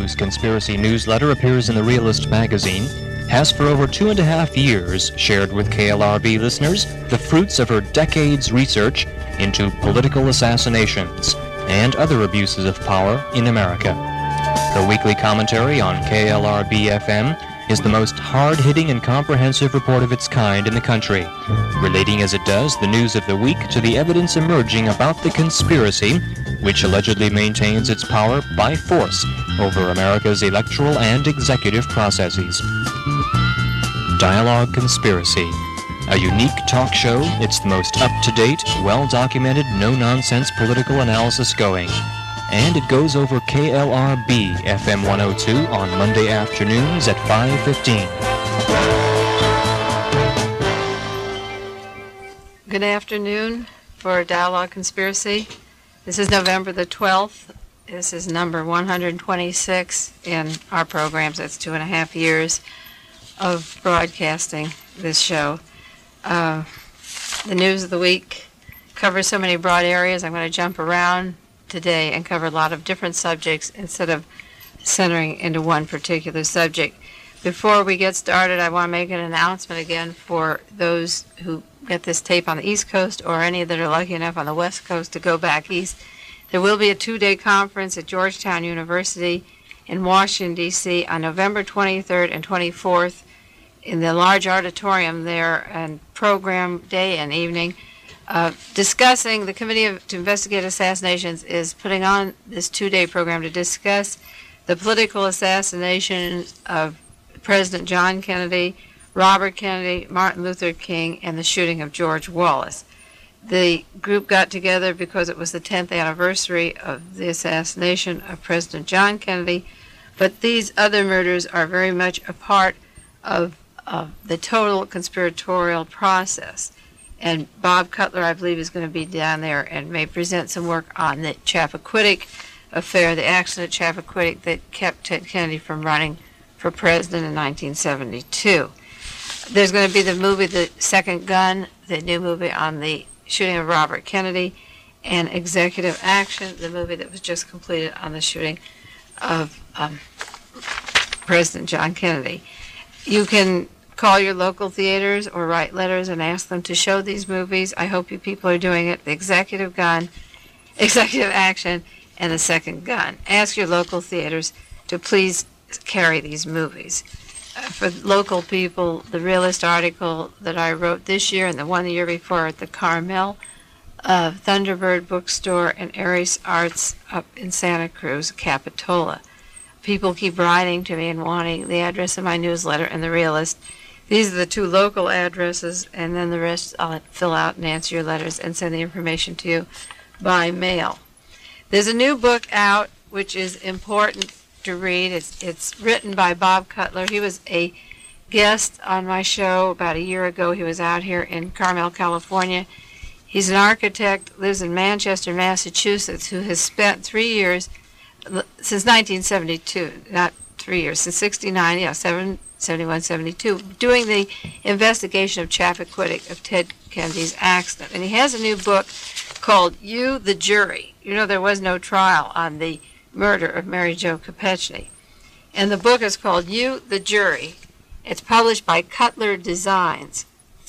whose conspiracy newsletter appears in the Realist magazine, has for over 2.5 years shared with KLRB listeners the fruits of her decades' research into political assassinations and other abuses of power in America. Her weekly commentary on KLRB-FM is the most hard-hitting and comprehensive report of its kind in the country, relating as it does the news of the week to the evidence emerging about the conspiracy which allegedly maintains its power by force over America's electoral and executive processes. Dialogue Conspiracy, a unique talk show. It's the most up-to-date, well-documented, no-nonsense political analysis going. And it goes over KLRB FM 102 on Monday afternoons at 5:15. Good afternoon for Dialogue Conspiracy. This is November the 12th. This is number 126 in our programs. That's 2.5 years of broadcasting this show. The news of the week covers so many broad areas. I'm going to jump around today and cover a lot of different subjects instead of centering into one particular subject. Before we get started, I want to make an announcement again for those who get this tape on the East Coast or any that are lucky enough on the West Coast to go back east. There will be a 2-day conference at Georgetown University in Washington, D.C. on November 23rd and 24th in the large auditorium there, and program day and evening. Discussing, the Committee to Investigate Assassinations is putting on this 2-day program to discuss the political assassinations of President John Kennedy, Robert Kennedy, Martin Luther King, and the shooting of George Wallace. The group got together because it was the 10th anniversary of the assassination of President John Kennedy, but these other murders are very much a part of the total conspiratorial process. And Bob Cutler, I believe, is going to be down there and may present some work on the Chappaquiddick affair, the accident at Chappaquiddick that kept Ted Kennedy from running for president in 1972. There's going to be the movie The Second Gun, the new movie on the shooting of Robert Kennedy, and Executive Action, the movie that was just completed on the shooting of President John Kennedy. You can call your local theaters or write letters and ask them to show these movies. I hope you people are doing it. The Executive Gun, Executive Action, and The Second Gun. Ask your local theaters to please carry these movies. For local people, the Realist article that I wrote this year and the one the year before at the Carmel Thunderbird Bookstore and Aries Arts up in Santa Cruz, Capitola. People keep writing to me and wanting the address of my newsletter and the Realist. These are the 2 local addresses, and then the rest I'll fill out and answer your letters and send the information to you by mail. There's a new book out which is important to read. It's written by Bob Cutler. He was a guest on my show about a year ago. He was out here in Carmel, California. He's an architect, lives in Manchester, Massachusetts, who has spent 3 years, since 1972, not 3 years, since 69, 71, 72, doing the investigation of Chappaquiddick, of Ted Kennedy's accident. And he has a new book called You, the Jury. You know, there was no trial on the murder of Mary Jo Kopechne. And the book is called You, the Jury. It's published by Cutler Designs,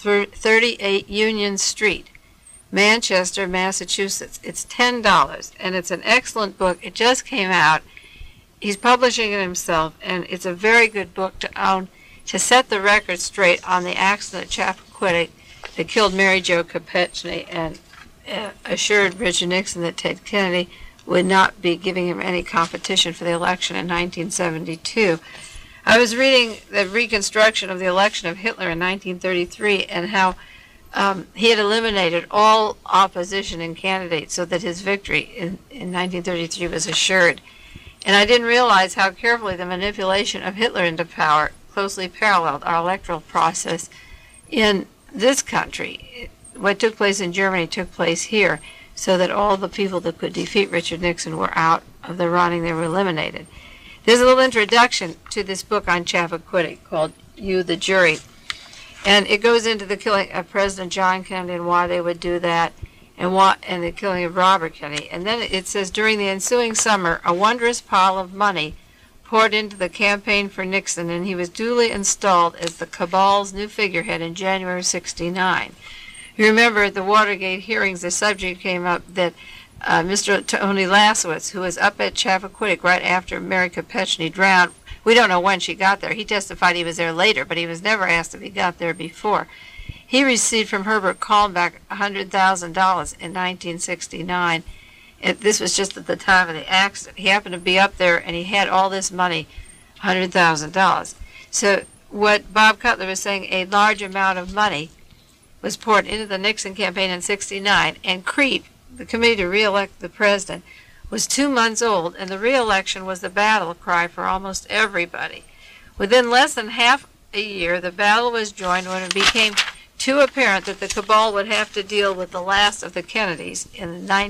38 Union Street, Manchester, Massachusetts. It's $10, and it's an excellent book. It just came out. He's publishing it himself, and it's a very good book to own to set the record straight on the accident at Chappaquiddick that killed Mary Jo Kopechne and assured Richard Nixon that Ted Kennedy would not be giving him any competition for the election in 1972. I was reading the reconstruction of the election of Hitler in 1933 and how he had eliminated all opposition and candidates so that his victory in 1933 was assured. And I didn't realize how carefully the manipulation of Hitler into power closely paralleled our electoral process in this country. What took place in Germany took place here, so that all the people that could defeat Richard Nixon were out of the running. They were eliminated. There's a little introduction to this book on Chappaquiddick called You, the Jury. And it goes into the killing of President John Kennedy and why they would do that, and the killing of Robert Kennedy. And then it says, during the ensuing summer, a wondrous pile of money poured into the campaign for Nixon, and he was duly installed as the cabal's new figurehead in January of '69. You remember at the Watergate hearings, the subject came up that Mr. Tony Lasowitz, who was up at Chappaquiddick right after Mary Kopechne drowned, we don't know when she got there. He testified he was there later, but he was never asked if he got there before. He received from Herbert Kalmbach $100,000 in 1969. This was just at the time of the accident. He happened to be up there, and he had all this money, $100,000. So what Bob Cutler was saying, a large amount of money was poured into the Nixon campaign in '69, and CREEP, the committee to re-elect the president, was 2 months old, and the re-election was the battle cry for almost everybody. Within less than half a year, the battle was joined when it became too apparent that the cabal would have to deal with the last of the Kennedys in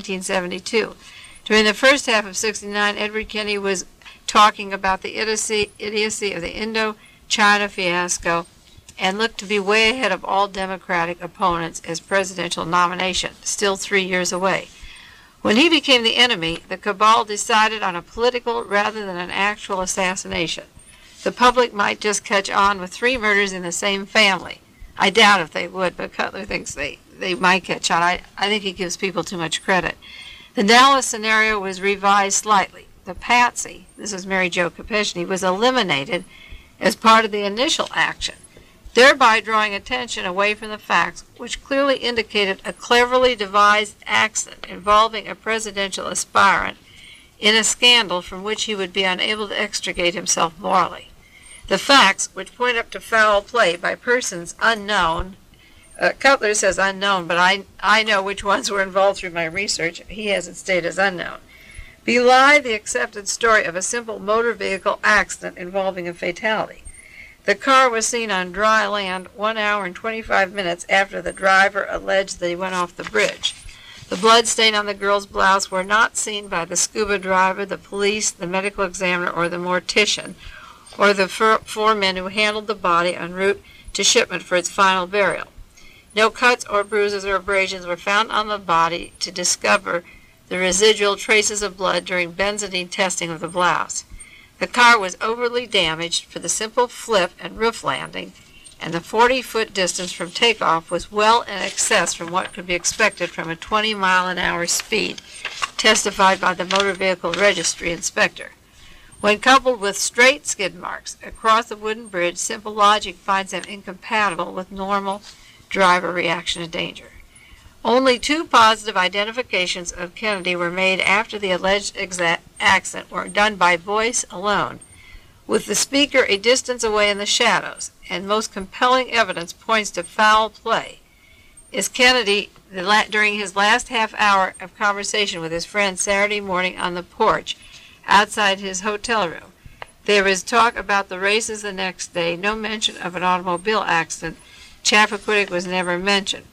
1972. During the first half of '69, Edward Kennedy was talking about the idiocy of the Indochina fiasco and looked to be way ahead of all Democratic opponents as presidential nomination, still 3 years away. When he became the enemy, the cabal decided on a political rather than an actual assassination. The public might just catch on with 3 murders in the same family. I doubt if they would, but Cutler thinks they might catch on. I think he gives people too much credit. The Dallas scenario was revised slightly. The patsy, this is Mary Jo Kopechne, was eliminated as part of the initial action, thereby drawing attention away from the facts, which clearly indicated a cleverly devised accident involving a presidential aspirant in a scandal from which he would be unable to extricate himself morally. The facts, which point up to foul play by persons unknown, Cutler says unknown, but I know which ones were involved through my research. He has it stated as unknown, belie the accepted story of a simple motor vehicle accident involving a fatality. The car was seen on dry land 1 hour and 25 minutes after the driver alleged that he went off the bridge. The blood stain on the girl's blouse were not seen by the scuba driver, the police, the medical examiner, or the mortician, or the 4 men who handled the body en route to shipment for its final burial. No cuts or bruises or abrasions were found on the body to discover the residual traces of blood during benzidine testing of the blouse. The car was overly damaged for the simple flip and roof landing, and the 40-foot distance from takeoff was well in excess from what could be expected from a 20-mile-an-hour speed, testified by the Motor Vehicle Registry inspector. When coupled with straight skid marks across the wooden bridge, simple logic finds them incompatible with normal driver reaction to danger. Only 2 positive identifications of Kennedy were made after the alleged accident were done by voice alone, with the speaker a distance away in the shadows, and most compelling evidence points to foul play. Is Kennedy, during his last half hour of conversation with his friend Saturday morning on the porch outside his hotel room. There was talk about the races the next day, no mention of an automobile accident. Chappaquiddick was never mentioned.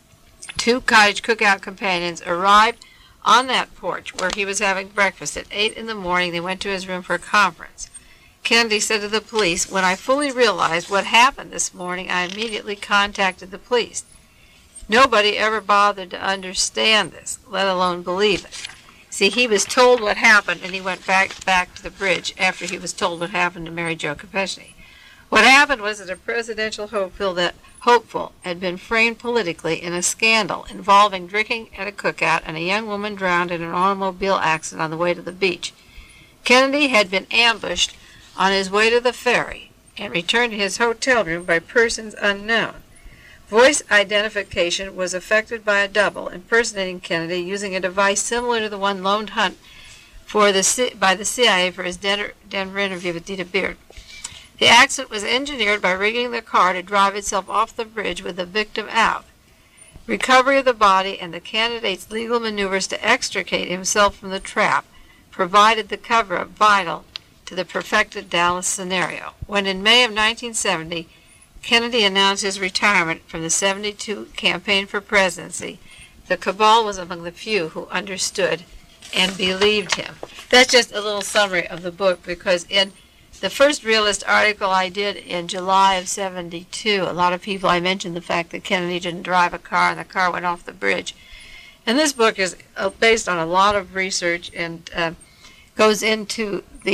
2 cottage cookout companions arrived on that porch where he was having breakfast. At 8 in the morning, they went to his room for a conference. Kennedy said to the police, "When I fully realized what happened this morning, I immediately contacted the police. Nobody ever bothered to understand this, let alone believe it." See, he was told what happened, and he went back to the bridge after he was told what happened to Mary Jo Kopechne. What happened was that a presidential hopeful had been framed politically in a scandal involving drinking at a cookout and a young woman drowned in an automobile accident on the way to the beach. Kennedy had been ambushed on his way to the ferry and returned to his hotel room by persons unknown. Voice identification was effected by a double impersonating Kennedy using a device similar to the one loaned Hunt by the CIA for his Denver interview with Dita Beard. The accident was engineered by rigging the car to drive itself off the bridge with the victim out. Recovery of the body and the candidate's legal maneuvers to extricate himself from the trap provided the cover-up vital to the perfected Dallas scenario. When in May of 1970, Kennedy announced his retirement from the '72 campaign for presidency, the cabal was among the few who understood and believed him. That's just a little summary of the book, because in the first realist article I did in July of '72, a lot of people, I mentioned the fact that Kennedy didn't drive a car and the car went off the bridge. And this book is based on a lot of research and goes into the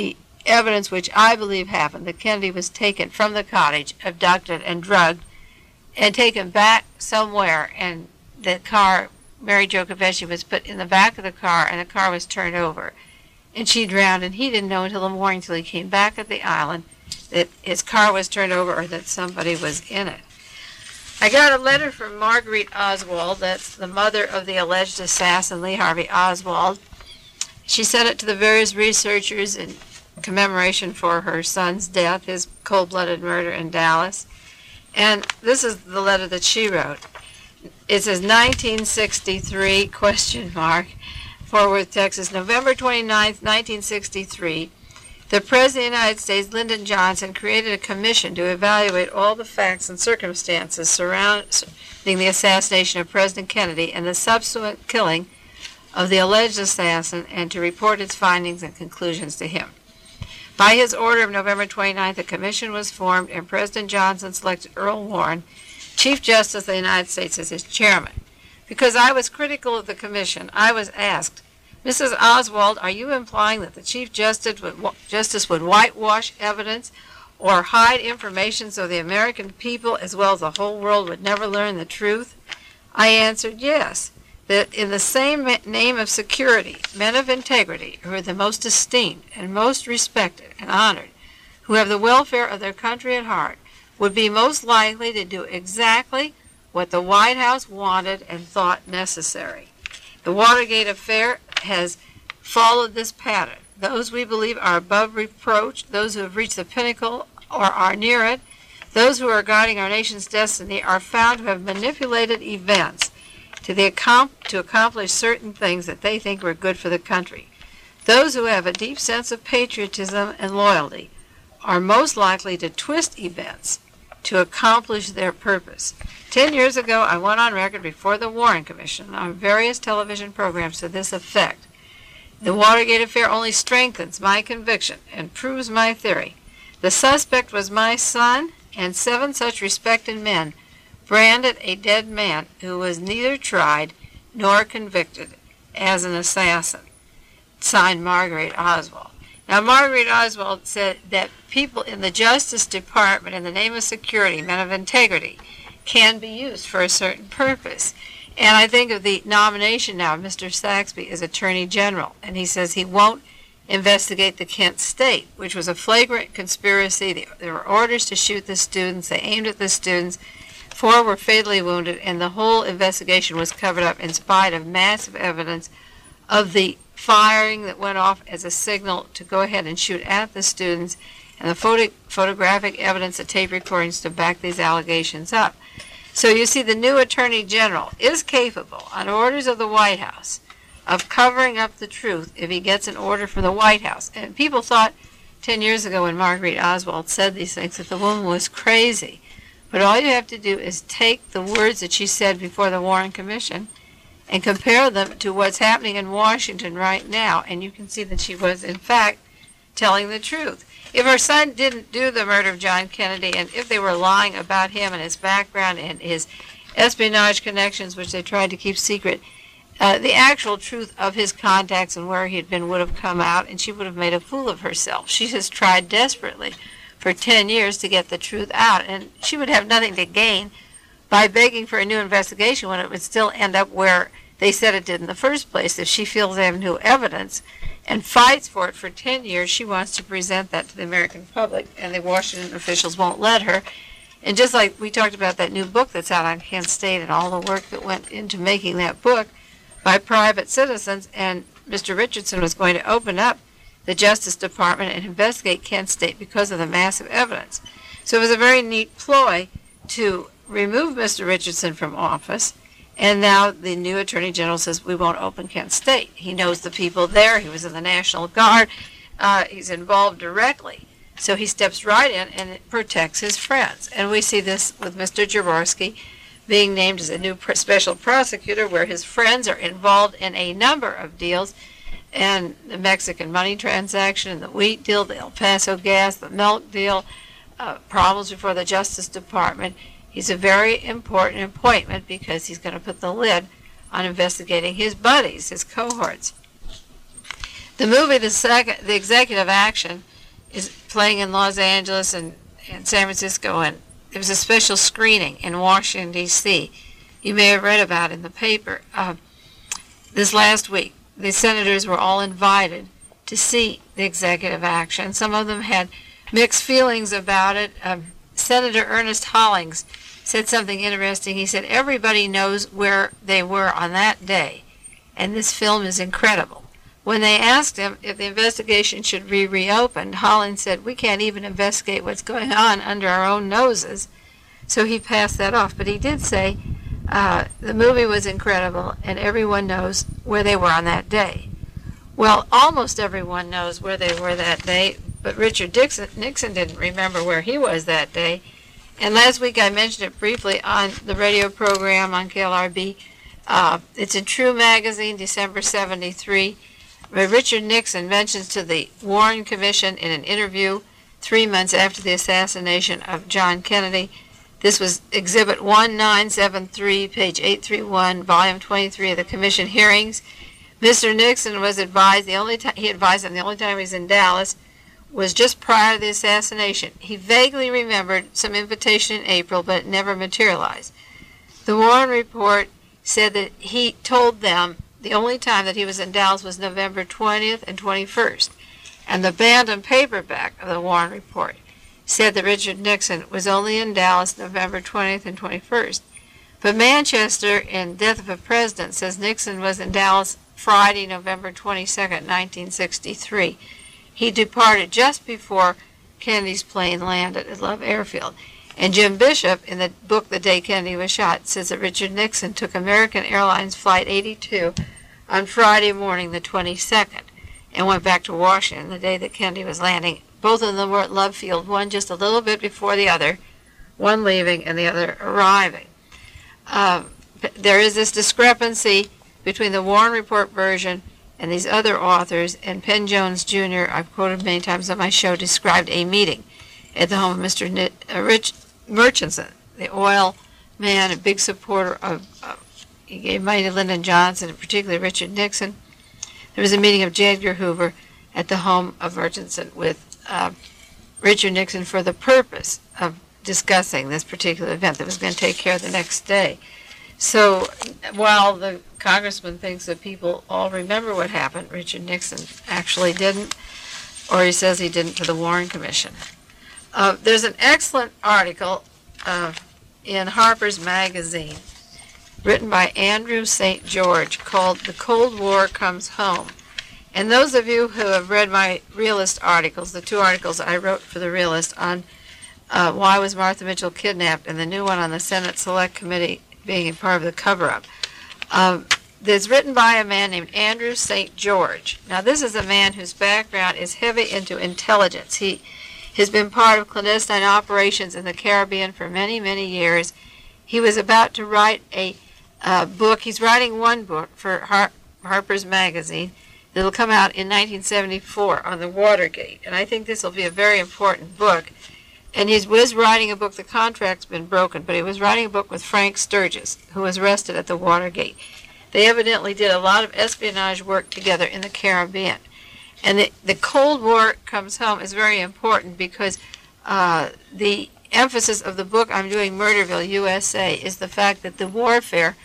evidence which I believe happened, that Kennedy was taken from the cottage, abducted and drugged, and taken back somewhere, and the car, Mary Jo Kavecki, was put in the back of the car, and the car was turned over, and she drowned, and he didn't know until the morning, till he came back at the island, that his car was turned over or that somebody was in it. I got a letter from Marguerite Oswald, that's the mother of the alleged assassin, Lee Harvey Oswald. She sent it to the various researchers in commemoration for her son's death, his cold-blooded murder in Dallas. And this is the letter that she wrote. It says 1963, Fort Worth, Texas, November 29th, 1963. The President of the United States, Lyndon Johnson, created a commission to evaluate all the facts and circumstances surrounding the assassination of President Kennedy and the subsequent killing of the alleged assassin, and to report its findings and conclusions to him. By his order of November 29th, a commission was formed, and President Johnson selected Earl Warren, Chief Justice of the United States, as his chairman. Because I was critical of the commission, I was asked, Mrs. Oswald, are you implying that the Chief Justice would whitewash evidence or hide information so the American people, as well as the whole world, would never learn the truth? I answered yes, that in the same name of security, men of integrity, who are the most esteemed and most respected and honored, who have the welfare of their country at heart, would be most likely to do exactly what the White House wanted and thought necessary. The Watergate affair has followed this pattern. Those we believe are above reproach, those who have reached the pinnacle or are near it, those who are guiding our nation's destiny, are found to have manipulated events to accomplish certain things that they think were good for the country. Those who have a deep sense of patriotism and loyalty are most likely to twist events to accomplish their purpose. 10 years ago, I went on record before the Warren Commission on various television programs to this effect. The Watergate affair only strengthens my conviction and proves my theory. The suspect was my son and 7 such respected men, branded a dead man who was neither tried nor convicted as an assassin. Signed, Marguerite Oswald. Now, Marguerite Oswald said that people in the Justice Department, in the name of security, men of integrity, can be used for a certain purpose. And I think of the nomination now of Mr. Saxby as Attorney General, and he says he won't investigate the Kent State, which was a flagrant conspiracy. There were orders to shoot the students. They aimed at the students. 4 were fatally wounded, and the whole investigation was covered up in spite of massive evidence of the firing that went off as a signal to go ahead and shoot at the students, and the photographic evidence, the tape recordings to back these allegations up. So you see, the new Attorney General is capable, on orders of the White House, of covering up the truth if he gets an order from the White House. And people thought 10 years ago when Marguerite Oswald said these things that the woman was crazy. But all you have to do is take the words that she said before the Warren Commission and compare them to what's happening in Washington right now, and you can see that she was, in fact, telling the truth. If her son didn't do the murder of John Kennedy, and if they were lying about him and his background and his espionage connections, which they tried to keep secret, the actual truth of his contacts and where he had been would have come out, and she would have made a fool of herself. She has tried desperately for 10 years to get the truth out, and she would have nothing to gain by begging for a new investigation when it would still end up where they said it did in the first place. If she feels they have new evidence and fights for it for 10 years, she wants to present that to the American public, and the Washington officials won't let her. And just like we talked about that new book that's out on Kent State and all the work that went into making that book by private citizens, and Mr. Richardson was going to open up the Justice Department and investigate Kent State because of the massive evidence. So it was a very neat ploy to remove Mr. Richardson from office, and now the new Attorney General says we won't open Kent State. He knows the people there. He was in the National Guard. He's involved directly. So he steps right in and it protects his friends. And we see this with Mr. Jaworski being named as a new special prosecutor, where his friends are involved in a number of deals, and the Mexican money transaction, the wheat deal, the El Paso gas, the milk deal, problems before the Justice Department. He's a very important appointment because he's going to put the lid on investigating his buddies, his cohorts. The movie, the executive action, is playing in Los Angeles and San Francisco, and there was a special screening in Washington, D.C. You may have read about it in the paper. This last week, the senators were all invited to see the executive action. Some of them had mixed feelings about it. Senator Ernest Hollings said something interesting. He said everybody knows where they were on that day, and this film is incredible. When they asked him if the investigation should be reopened, Hollings said, we can't even investigate what's going on under our own noses. So he passed that off. But he did say the movie was incredible, and everyone knows where they were on that day. Well, almost everyone knows where they were that day, but Richard Nixon didn't remember where he was that day. And last week I mentioned it briefly on the radio program on KLRB. It's in True Magazine, December 1973. Richard Nixon mentions to the Warren Commission in an interview 3 months after the assassination of John Kennedy. This was Exhibit 1973, page 831, Volume 23 of the Commission hearings. Mr. Nixon was advised, he advised him the only time he was in Dallas was just prior to the assassination. He vaguely remembered some invitation in April, but it never materialized. The Warren report said that he told them the only time that he was in Dallas was November 20th and 21st. And the Bantam paperback of the Warren report said that Richard Nixon was only in Dallas November 20th and 21st. But Manchester, in Death of a President, says Nixon was in Dallas Friday, November 22nd, 1963. He departed just before Kennedy's plane landed at Love Airfield. And Jim Bishop, in the book The Day Kennedy Was Shot, says that Richard Nixon took American Airlines Flight 82 on Friday morning, the 22nd, and went back to Washington the day that Kennedy was landing. Both of them were at Love Field, one just a little bit before the other, one leaving and the other arriving. There is this discrepancy between the Warren Report version and these other authors, and Penn Jones Jr., I've quoted many times on my show, described a meeting at the home of Mr. Rich Murchison, the oil man, a big supporter of he gave money to Lyndon Johnson, and particularly Richard Nixon. There was a meeting of J. Edgar Hoover at the home of Murchison with Richard Nixon for the purpose of discussing this particular event that was going to take care of the next day. So while the congressman thinks that people all remember what happened, Richard Nixon actually didn't, or he says he didn't to the Warren Commission. There's an excellent article in Harper's Magazine written by Andrew St. George called The Cold War Comes Home. And those of you who have read my Realist articles, the two articles I wrote for the Realist on why was Martha Mitchell kidnapped, and the new one on the Senate Select Committee being a part of the cover-up, that's written by a man named Andrew St. George. Now, this is a man whose background is heavy into intelligence. He has been part of clandestine operations in the Caribbean for many, many years. He was about to write a book. He's writing one book for Harper's Magazine that'll come out in 1974 on the Watergate. And I think this will be a very important book. And he was writing a book, the contract's been broken, but he was writing a book with Frank Sturgis, who was arrested at the Watergate. They evidently did a lot of espionage work together in the Caribbean. And the Cold War Comes Home is very important because the emphasis of the book I'm doing, Murderville, USA, is the fact that the warfare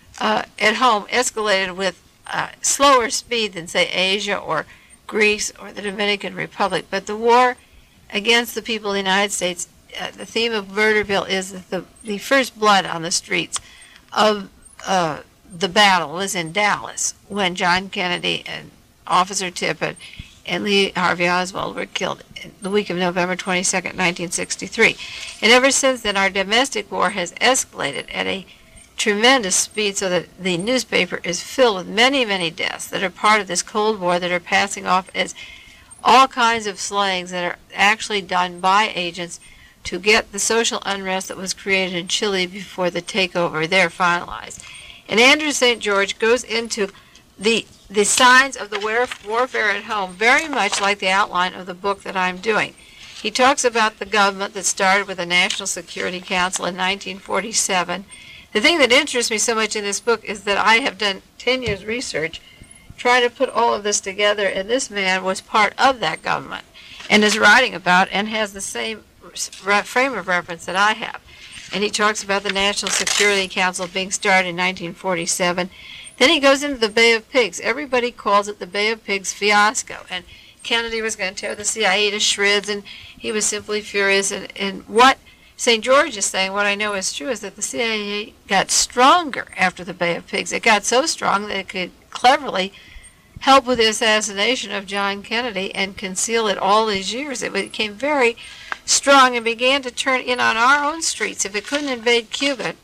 at home escalated with slower speed than, say, Asia or Greece or the Dominican Republic. But the war against the people of the United States, the theme of Murderville is that the first blood on the streets of the battle was in Dallas when John Kennedy and Officer Tippit and Lee Harvey Oswald were killed in the week of November 22nd, 1963. And ever since then, our domestic war has escalated at a tremendous speed so that the newspaper is filled with many, many deaths that are part of this Cold War that are passing off as all kinds of slayings that are actually done by agents to get the social unrest that was created in Chile before the takeover there finalized. And Andrew St. George goes into the signs of the warfare at home, very much like the outline of the book that I'm doing. He talks about the government that started with the National Security Council in 1947. The thing that interests me so much in this book is that I have done 10 years research trying to put all of this together, and this man was part of that government. and is writing about and has the same frame of reference that I have. And he talks about the National Security Council being started in 1947. Then he goes into the Bay of Pigs. Everybody calls it the Bay of Pigs fiasco. And Kennedy was going to tear the CIA to shreds, and he was simply furious. And what St. George is saying, what I know is true, is that the CIA got stronger after the Bay of Pigs. It got so strong that it could cleverly help with the assassination of John Kennedy and conceal it all these years. It became very strong and began to turn in on our own streets. If it couldn't invade Cuba,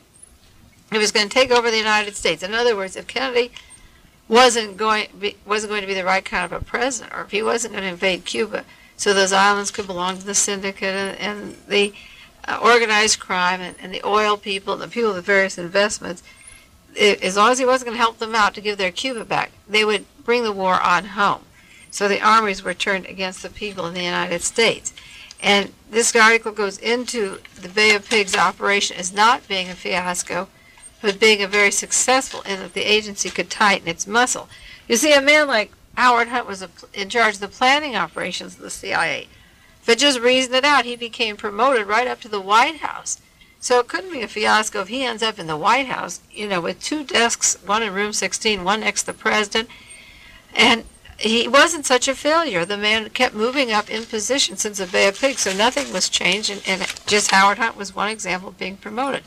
it was going to take over the United States. In other words, if Kennedy wasn't going to be the right kind of a president, or if he wasn't going to invade Cuba, so those islands could belong to the syndicate and the organized crime and the oil people and the people with various investments, as long as he wasn't going to help them out to give their Cuba back, they would bring the war on home. So the armies were turned against the people in the United States. And this article goes into the Bay of Pigs operation as not being a fiasco, but being a very successful in that the agency could tighten its muscle. You see, a man like Howard Hunt was in charge of the planning operations of the CIA. But just reason it out, he became promoted right up to the White House. So it couldn't be a fiasco if he ends up in the White House, with 2 desks, one in room 16, one next to the president. And he wasn't such a failure. The man kept moving up in position since the Bay of Pigs, so nothing was changed, and just Howard Hunt was one example of being promoted.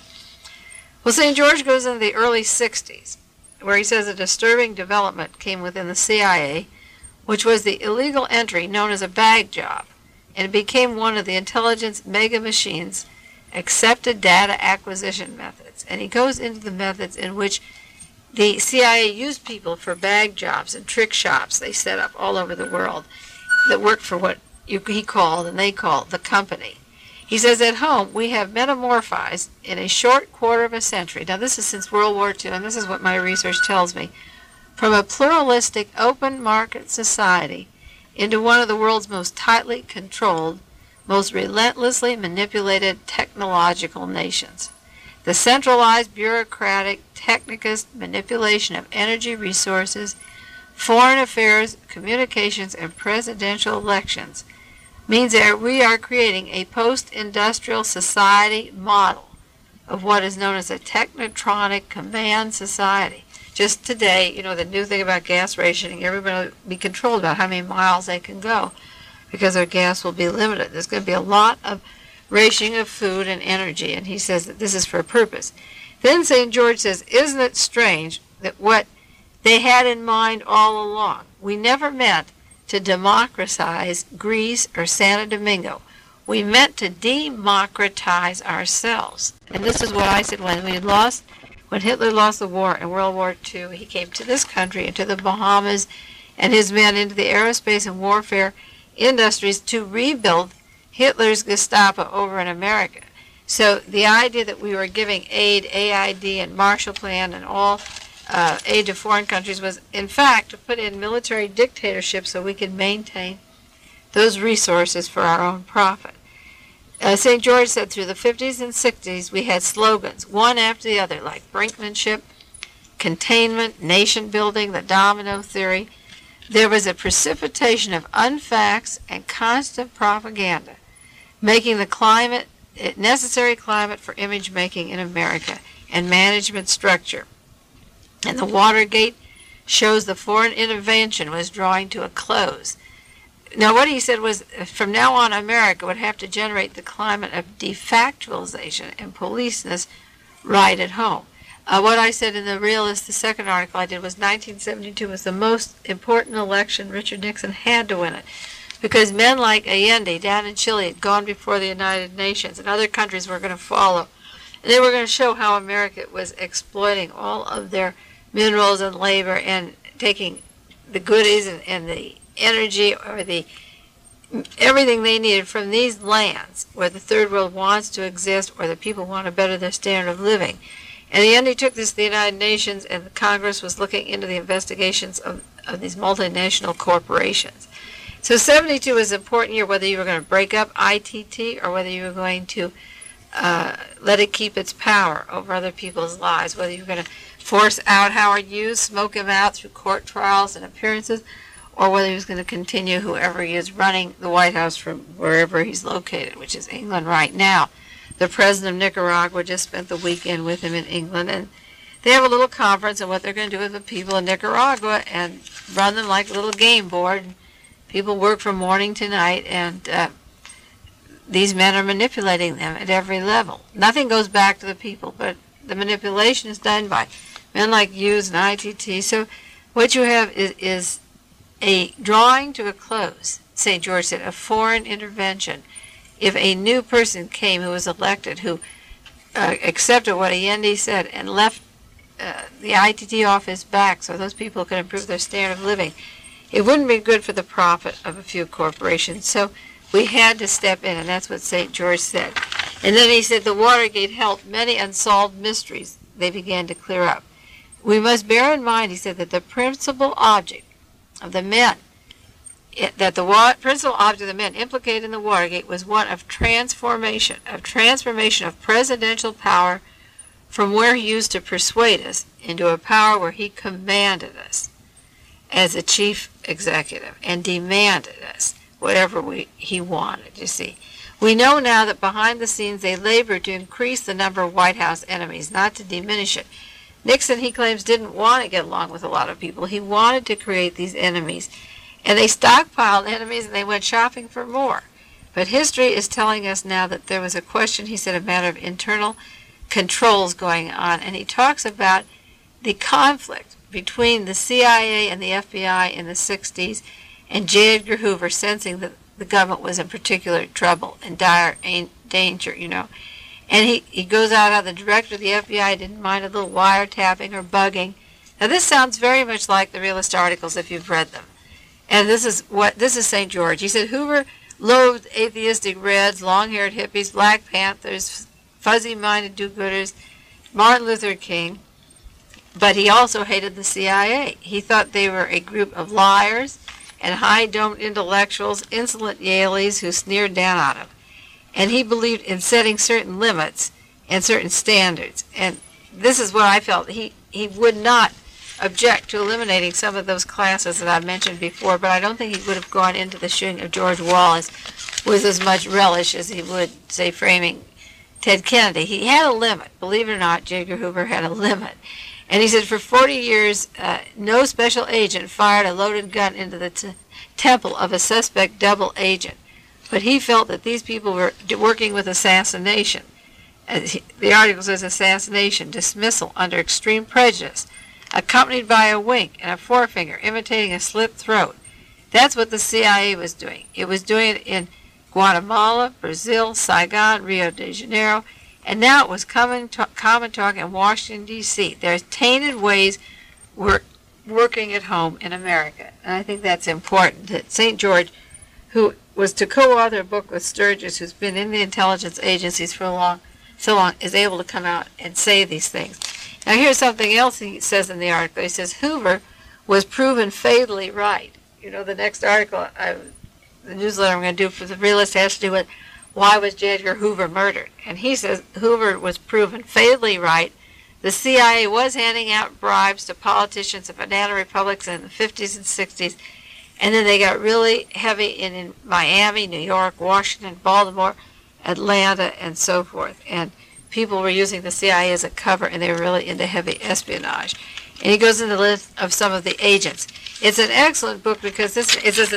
Well, St. George goes into the early 60s, where he says a disturbing development came within the CIA, which was the illegal entry known as a bag job, and it became one of the intelligence mega machines' accepted data acquisition methods. And he goes into the methods in which the CIA used people for bag jobs and trick shops they set up all over the world that worked for what he called and they called the company. He says, at home, we have metamorphized in a short quarter of a century. Now, this is since World War II, and this is what my research tells me. From a pluralistic, open market society into one of the world's most tightly controlled, most relentlessly manipulated technological nations. The centralized, bureaucratic, technicist manipulation of energy resources, foreign affairs, communications, and presidential elections means that we are creating a post-industrial society model of what is known as a technotronic command society. Just today, the new thing about gas rationing, everybody will be controlled about how many miles they can go because their gas will be limited. There's going to be a lot of rationing of food and energy, and he says that this is for a purpose. Then St. George says, isn't it strange that what they had in mind all along, we never meant to democratize Greece or Santo Domingo. We meant to democratize ourselves. And this is what I said when Hitler lost the war in World War II, he came to this country and to the Bahamas and his men into the aerospace and warfare industries to rebuild Hitler's Gestapo over in America. So the idea that we were giving aid, AID, and Marshall Plan, and all aid to foreign countries was, in fact, to put in military dictatorship so we could maintain those resources for our own profit. St. George said through the 50s and 60s we had slogans, one after the other, like brinkmanship, containment, nation building, the domino theory. There was a precipitation of unfacts and constant propaganda, making the necessary climate for image making in America and management structure. And the Watergate shows the foreign intervention was drawing to a close. Now, what he said was, from now on, America would have to generate the climate of defactualization and policeness right at home. What I said in the Realist, the second article I did, was 1972 was the most important election. Richard Nixon had to win it because men like Allende down in Chile had gone before the United Nations, and other countries were going to follow. And they were going to show how America was exploiting all of their minerals and labor and taking the goodies and the energy or everything they needed from these lands where the third world wants to exist or the people want to better their standard of living. And Allende took this to the United Nations, and the Congress was looking into the investigations of these multinational corporations. So 72 was an important year, whether you were going to break up ITT or whether you were going to let it keep its power over other people's lives, whether you were going to force out Howard Hughes, smoke him out through court trials and appearances, or whether he was going to continue whoever he is running the White House from wherever he's located, which is England right now. The president of Nicaragua just spent the weekend with him in England, and they have a little conference on what they're going to do with the people in Nicaragua and run them like a little game board. People work from morning to night, and these men are manipulating them at every level. Nothing goes back to the people, but the manipulation is done by men like Hughes and ITT. So what you have is a drawing to a close, St. George said, a foreign intervention. If a new person came who was elected, who accepted what Allende said and left the ITT off his back so those people could improve their standard of living, it wouldn't be good for the profit of a few corporations. So we had to step in, and that's what St. George said. And then he said the Watergate helped many unsolved mysteries. They began to clear up. We must bear in mind, he said, that the principal object of the men, principal object of the men implicated in the Watergate was one of transformation of presidential power from where he used to persuade us into a power where he commanded us as a chief executive and demanded us whatever he wanted, you see. We know now that behind the scenes they labored to increase the number of White House enemies, not to diminish it. Nixon, he claims, didn't want to get along with a lot of people. He wanted to create these enemies. And they stockpiled enemies and they went shopping for more. But history is telling us now that there was a question, he said, a matter of internal controls going on. And he talks about the conflict between the CIA and the FBI in the 60s and J. Edgar Hoover sensing that the government was in particular trouble and dire danger, you know. And he goes out how the director of the FBI didn't mind a little wiretapping or bugging. Now this sounds very much like the Realist articles if you've read them. And this is St. George. He said Hoover loathed atheistic Reds, long-haired hippies, Black Panthers, fuzzy-minded do-gooders, Martin Luther King, but he also hated the CIA. He thought they were a group of liars and high-domed intellectuals, insolent Yaleys who sneered down on him. And he believed in setting certain limits and certain standards. And this is what I felt. He would not object to eliminating some of those classes that I mentioned before, but I don't think he would have gone into the shooting of George Wallace with as much relish as he would, say, framing Ted Kennedy. He had a limit. Believe it or not, J. Edgar Hoover had a limit. And he said for 40 years, no special agent fired a loaded gun into the temple of a suspect double agent. But he felt that these people were working with assassination. The article says assassination, dismissal under extreme prejudice, accompanied by a wink and a forefinger imitating a slit throat. That's what the CIA was doing. It was doing it in Guatemala, Brazil, Saigon, Rio de Janeiro, and now it was common talk in Washington, D.C. There's tainted ways we're working at home in America. And I think that's important that St. George, who was to co-author a book with Sturgis, who's been in the intelligence agencies for so long, is able to come out and say these things. Now here's something else he says in the article. He says Hoover was proven fatally right. You know, the next article, the newsletter I'm going to do for the Realist has to do with why was J. Edgar Hoover murdered. And he says Hoover was proven fatally right. The CIA was handing out bribes to politicians and banana republics in the 50s and 60s. And then they got really heavy in Miami, New York, Washington, Baltimore, Atlanta, and so forth. And people were using the CIA as a cover, and they were really into heavy espionage. And he goes into the list of some of the agents. It's an excellent book because it says in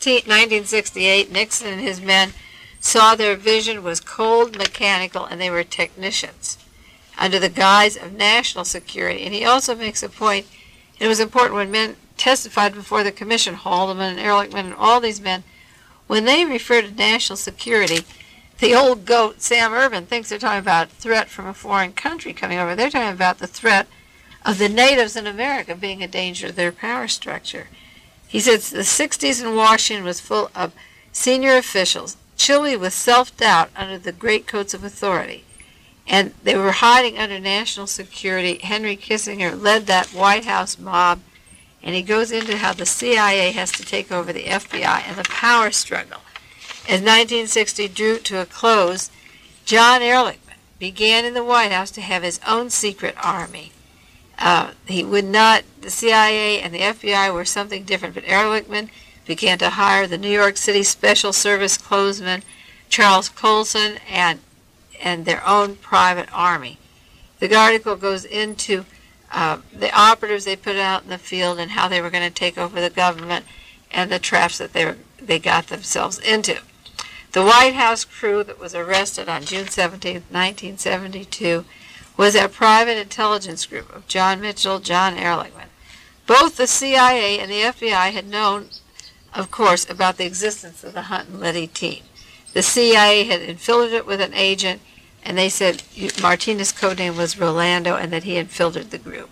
1968, Nixon and his men saw their vision was cold, mechanical, and they were technicians under the guise of national security. And he also makes a point, and it was important when men testified before the commission, Haldeman and Ehrlichman and all these men, when they refer to national security, the old goat, Sam Ervin, thinks they're talking about a threat from a foreign country coming over. They're talking about the threat of the natives in America being a danger to their power structure. He says the 60s in Washington was full of senior officials, chilly with self-doubt under the greatcoats of authority. And they were hiding under national security. Henry Kissinger led that White House mob. And he goes into how the CIA has to take over the FBI and the power struggle. As 1960 drew to a close, John Ehrlichman began in the White House to have his own secret army. He would not, the CIA and the FBI were something different, but Ehrlichman began to hire the New York City Special Service clothesman Charles Colson and their own private army. The article goes into the operatives they put out in the field and how they were going to take over the government and the traps that they got themselves into. The White House crew that was arrested on June 17, 1972, was a private intelligence group of John Mitchell, John Ehrlichman. Both the CIA and the FBI had known, of course, about the existence of the Hunt and Liddy team. The CIA had infiltrated it with an agent, and they said Martinez's code name was Rolando and that he had filtered the group.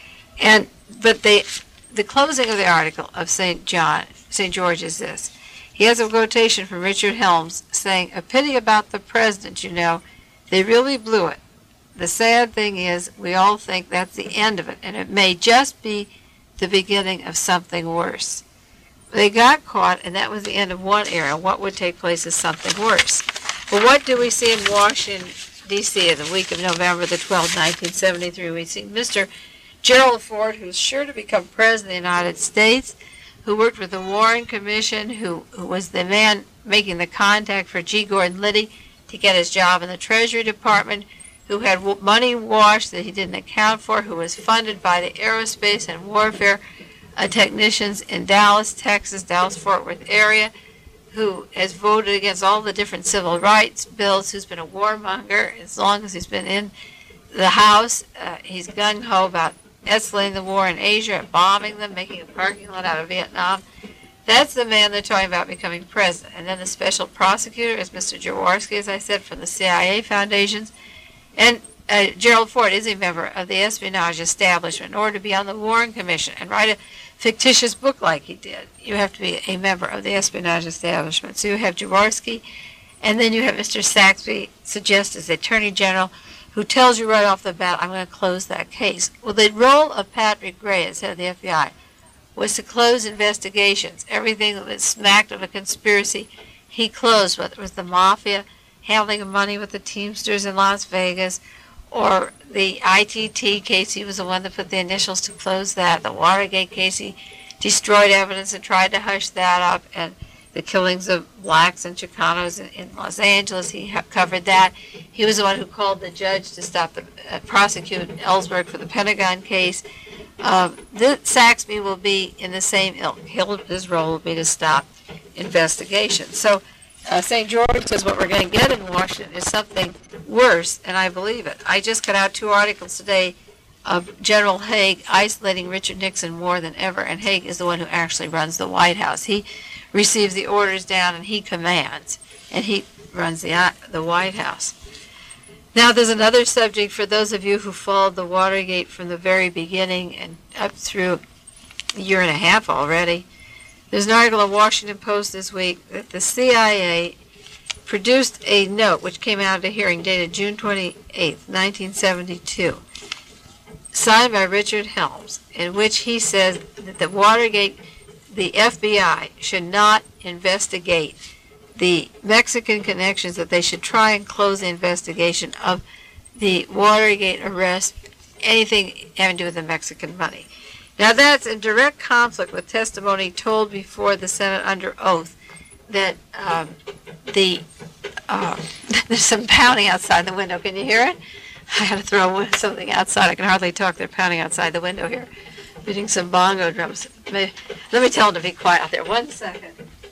But the closing of the article of St. George is this. He has a quotation from Richard Helms saying, "A pity about the president, you know. They really blew it. The sad thing is we all think that's the end of it, and it may just be the beginning of something worse." They got caught, and that was the end of one era. What would take place is something worse. Well, what do we see in Washington, D.C. in the week of November the 12th, 1973? We see Mr. Gerald Ford, who's sure to become President of the United States, who worked with the Warren Commission, who was the man making the contact for G. Gordon Liddy to get his job in the Treasury Department, who had money washed that he didn't account for, who was funded by the aerospace and warfare technicians in Dallas, Texas, Dallas-Fort Worth area, who has voted against all the different civil rights bills, who's been a warmonger as long as he's been in the House. He's gung-ho about escalating the war in Asia, bombing them, making a parking lot out of Vietnam. That's the man they're talking about becoming president. And then the special prosecutor is Mr. Jaworski, as I said, from the CIA foundations. And Gerald Ford is a member of the espionage establishment. In order to be on the Warren Commission and write a fictitious book like he did, you have to be a member of the espionage establishment. So you have Jaworski, and then you have Mr. Saxby, suggested as Attorney General, who tells you right off the bat, I'm going to close that case. Well, the role of Patrick Gray, as head of the FBI, was to close investigations. Everything that was smacked of a conspiracy, he closed, whether it was the mafia, handling of money with the Teamsters in Las Vegas, or the ITT case. He was the one that put the initials to close that. The Watergate case, he destroyed evidence and tried to hush that up. And the killings of blacks and Chicanos in Los Angeles, he covered that. He was the one who called the judge to stop the prosecute Ellsberg for the Pentagon case. Saxby will be in the same ilk. His role will be to stop investigations. So St. George says what we're going to get in Washington is something worse, and I believe it. I just got out 2 articles today of General Haig isolating Richard Nixon more than ever, and Haig is the one who actually runs the White House. He receives the orders down, and he commands, and he runs the White House. Now, there's another subject for those of you who followed the Watergate from the very beginning and up through a year and a half already. There's an article in Washington Post this week that the CIA produced a note which came out at a hearing dated June 28, 1972, signed by Richard Helms, in which he says that the Watergate, the FBI should not investigate the Mexican connections, that they should try and close the investigation of the Watergate arrest, anything having to do with the Mexican money. Now that's in direct conflict with testimony told before the Senate under oath that there's some pounding outside the window. Can you hear it? I had to throw something outside. I can hardly talk. They're pounding outside the window here, beating some bongo drums. Let me tell them to be quiet out there. 1 second.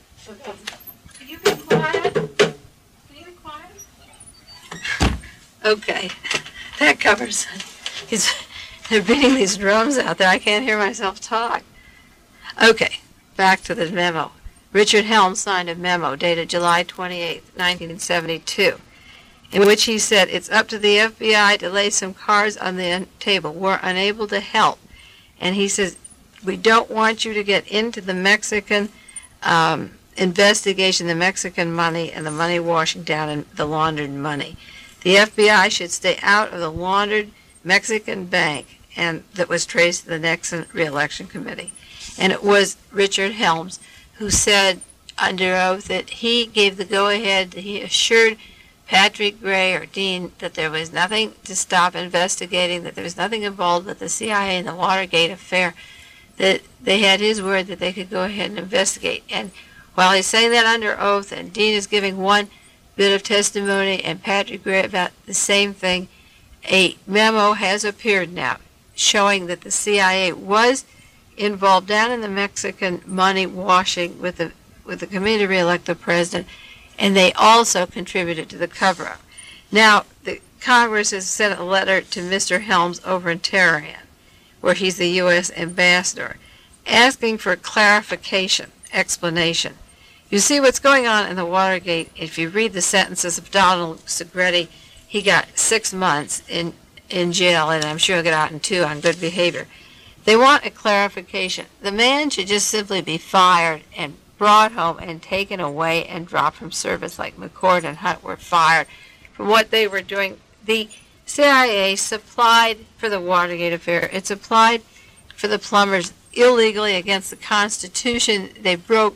Can you be quiet? Can you be quiet? Okay, that covers it. They're beating these drums out there. I can't hear myself talk. Okay, back to the memo. Richard Helms signed a memo dated July 28, 1972, in which he said, it's up to the FBI to lay some cards on the table. We're unable to help. And he says, we don't want you to get into the Mexican investigation, the Mexican money, and the money washing down and the laundered money. The FBI should stay out of the laundered Mexican bank and that was traced to the Nixon re-election committee. And it was Richard Helms who said under oath that he gave the go-ahead, he assured Patrick Gray or Dean that there was nothing to stop investigating, that there was nothing involved with the CIA and the Watergate affair, that they had his word that they could go ahead and investigate. And while he's saying that under oath, and Dean is giving one bit of testimony and Patrick Gray about the same thing, a memo has appeared now showing that the CIA was involved down in the Mexican money washing with the committee to re-elect the president, and they also contributed to the cover-up. Now, the Congress has sent a letter to Mr. Helms over in Tehran, where he's the U.S. ambassador, asking for clarification, explanation. You see what's going on in the Watergate. If you read the sentences of Donald Segretti, he got 6 months in jail, and I'm sure he'll get out in 2 on good behavior. They want a clarification. The man should just simply be fired and brought home and taken away and dropped from service like McCord and Hunt were fired from what they were doing. The CIA supplied for the Watergate affair. It supplied for the plumbers illegally against the Constitution. They broke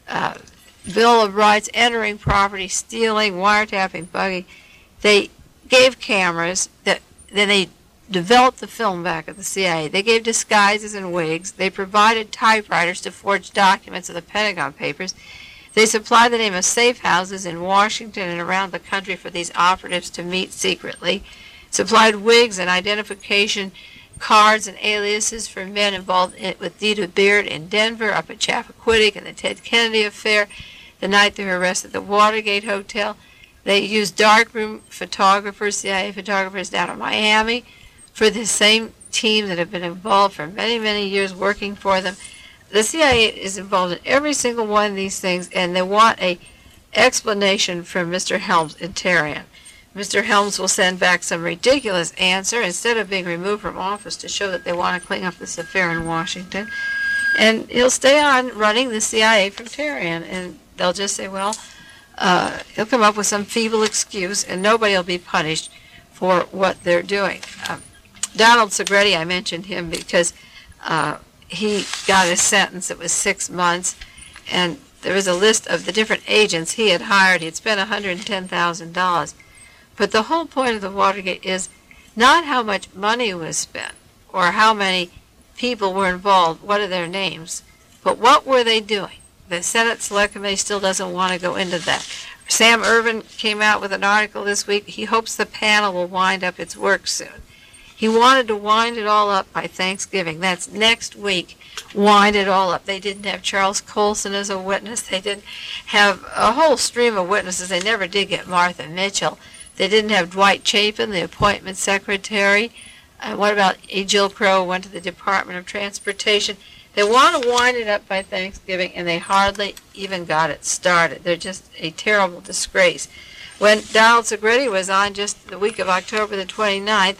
Bill of Rights, entering property, stealing, wiretapping, bugging. They gave cameras. Then they developed the film back at the CIA. They gave disguises and wigs. They provided typewriters to forge documents of the Pentagon Papers. They supplied the name of safe houses in Washington and around the country for these operatives to meet secretly. Supplied wigs and identification cards and aliases for men involved with Dita Beard in Denver, up at Chappaquiddick, and the Ted Kennedy affair, the night they were arrested at the Watergate Hotel. They used darkroom photographers, CIA photographers down in Miami, for the same team that have been involved for many, many years working for them. The CIA is involved in every single one of these things, and they want a explanation from Mr. Helms in Tehran. Mr. Helms will send back some ridiculous answer instead of being removed from office to show that they want to clean up this affair in Washington. And he'll stay on running the CIA from Tehran, and they'll just say, well, he'll come up with some feeble excuse, and nobody will be punished for what they're doing. Donald Segretti, I mentioned him because he got a sentence that was 6 months, and there was a list of the different agents he had hired. He had spent $110,000. But the whole point of the Watergate is not how much money was spent or how many people were involved, what are their names, but what were they doing? The Senate Select Committee still doesn't want to go into that. Sam Ervin came out with an article this week. He hopes the panel will wind up its work soon. He wanted to wind it all up by Thanksgiving. That's next week. Wind it all up. They didn't have Charles Colson as a witness. They didn't have a whole stream of witnesses. They never did get Martha Mitchell. They didn't have Dwight Chapin, the appointment secretary. What about Jill Crow, went to the Department of Transportation. They want to wind it up by Thanksgiving, and they hardly even got it started. They're just a terrible disgrace. When Donald Segretti was on just the week of October the 29th,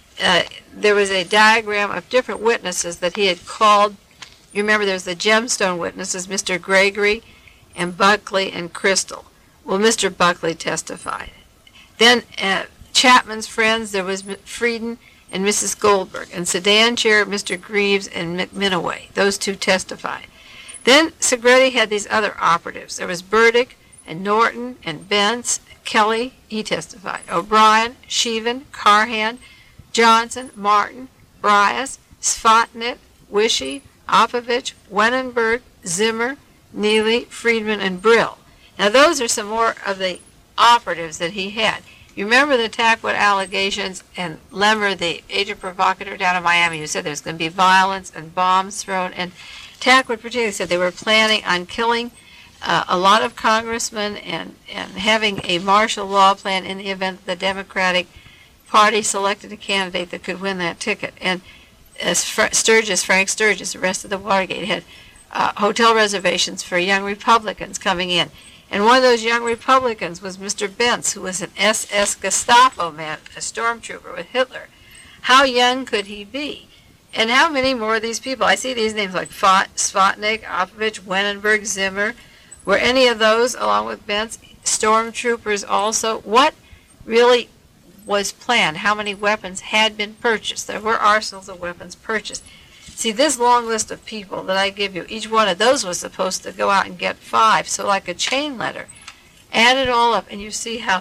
there was a diagram of different witnesses that he had called. You remember there's the gemstone witnesses, Mr. Gregory and Buckley and Crystal. Well, Mr. Buckley testified. Then Chapman's friends, there was Frieden and Mrs. Goldberg, and Sedan Chair, Mr. Greaves and McMinoway. Those two testified. Then Segretti had these other operatives. There was Burdick and Norton and Bentz, Kelly, he testified. O'Brien, Sheevan, Carhan, Johnson, Martin, Bryas, Svatnit, Wishy, Opovich, Wenenberg, Zimmer, Neely, Friedman, and Brill. Now those are some more of the operatives that he had. You remember the Tackwood allegations and Lemmer, the agent provocateur down in Miami, who said there's going to be violence and bombs thrown. And Tackwood particularly said they were planning on killing a lot of congressmen and having a martial law plan in the event that the Democratic Party selected a candidate that could win that ticket. And as Frank Sturgis, the rest of the Watergate, had hotel reservations for young Republicans coming in. And one of those young Republicans was Mr. Bentz, who was an SS Gestapo man, a stormtrooper with Hitler. How young could he be? And how many more of these people? I see these names like Svatnik, Opovich, Wenenberg, Zimmer. Were any of those, along with Bentz, stormtroopers also? What really was planned? How many weapons had been purchased? There were arsenals of weapons purchased. See, this long list of people that I give you, each one of those was supposed to go out and get 5, so like a chain letter. Add it all up, and you see how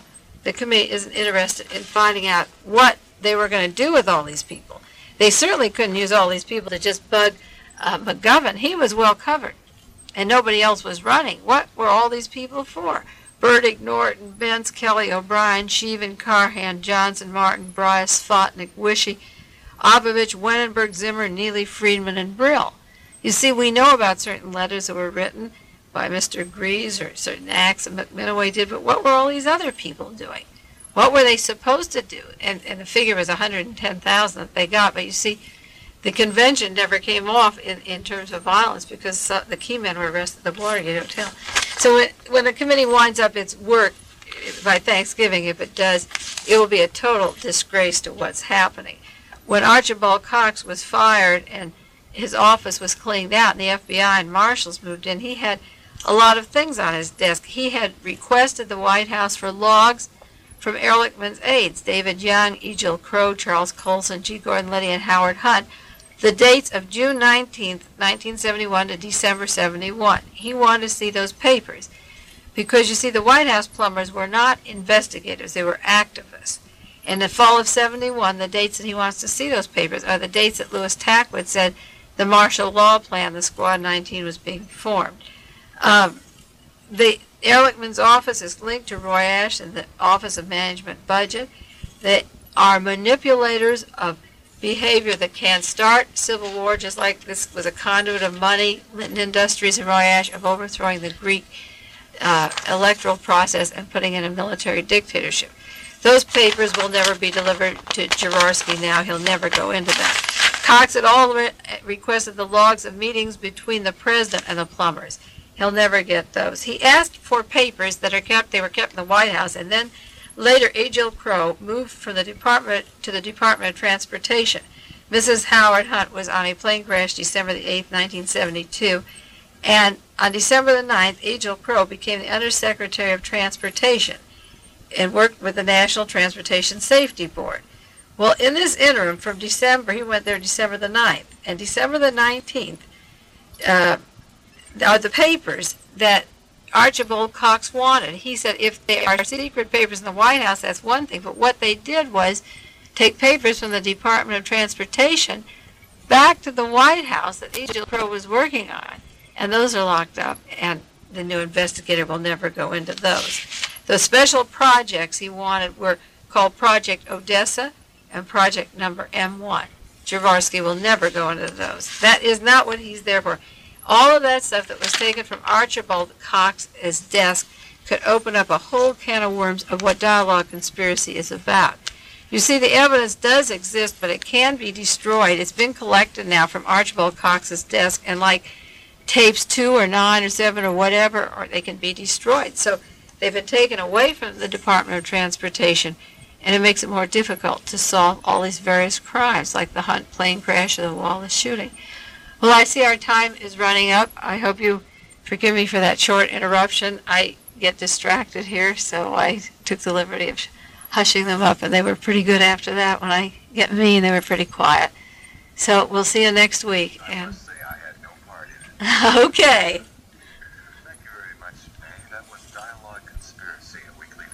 the committee isn't interested in finding out what they were going to do with all these people. They certainly couldn't use all these people to just bug McGovern. He was well covered, and nobody else was running. What were all these people for? Burdick, Norton, Bentz, Kelly, O'Brien, Sheevan, Carhan, Johnson, Martin, Bryce, Spotnik, Wishy, Abovich, Wenenberg, Zimmer, Neely, Friedman, and Brill. You see, we know about certain letters that were written by Mr. Greaves or certain acts that McMinoway did, but what were all these other people doing? What were they supposed to do? And the figure was 110,000 that they got, but you see, the convention never came off in terms of violence because the key men were arrested at the Watergate Hotel. So when the committee winds up its work by Thanksgiving, if it does, it will be a total disgrace to what's happening. When Archibald Cox was fired and his office was cleaned out and the FBI and marshals moved in, he had a lot of things on his desk. He had requested the White House for logs from Ehrlichman's aides, David Young, E. Jill Crow, Charles Colson, G. Gordon Liddy, and Howard Hunt, the dates of June 19th, 1971 to December 71. He wanted to see those papers because, you see, the White House plumbers were not investigators. They were activists. In the fall of 71, the dates that he wants to see those papers are the dates that Louis Tackwood said the martial law plan, the Squad 19, was being formed. The Ehrlichman's office is linked to Roy Ash and the Office of Management Budget. They are manipulators of behavior that can start civil war, just like this was a conduit of money, Linton Industries and Roy Ash, of overthrowing the Greek electoral process and putting in a military dictatorship. Those papers will never be delivered to Jaworski now. He'll never go into that. Cox had all requested the logs of meetings between the president and the plumbers. He'll never get those. He asked for papers that they were kept in the White House, and then later A. Jill Crow moved from the department to the Department of Transportation. Mrs. Howard Hunt was on a plane crash December the 8th, 1972, and on December the 9th, A. Jill Crow became the Undersecretary of Transportation and worked with the National Transportation Safety Board. Well, in this interim, from December, he went there December the 9th, and December the 19th are the papers that Archibald Cox wanted. He said if they are secret papers in the White House, that's one thing, but what they did was take papers from the Department of Transportation back to the White House that A. Jill Crow was working on, and those are locked up, and the new investigator will never go into those. The special projects he wanted were called Project Odessa and Project Number M1. Jaworski will never go into those. That is not what he's there for. All of that stuff that was taken from Archibald Cox's desk could open up a whole can of worms of what dialogue conspiracy is about. You see, the evidence does exist, but it can be destroyed. It's been collected now from Archibald Cox's desk, and like tapes 2 or 9 or 7 or whatever, or they can be destroyed. So they've been taken away from the Department of Transportation, and it makes it more difficult to solve all these various crimes, like the Hunt plane crash or the Wallace shooting. Well, I see our time is running up. I hope you forgive me for that short interruption. I get distracted here, so I took the liberty of hushing them up, and they were pretty good after that. When I get mean, they were pretty quiet. So we'll see you next week. I must say I had no part in it. Okay. Thank you very much, May. That was Dialogue Conspiracy, a weekly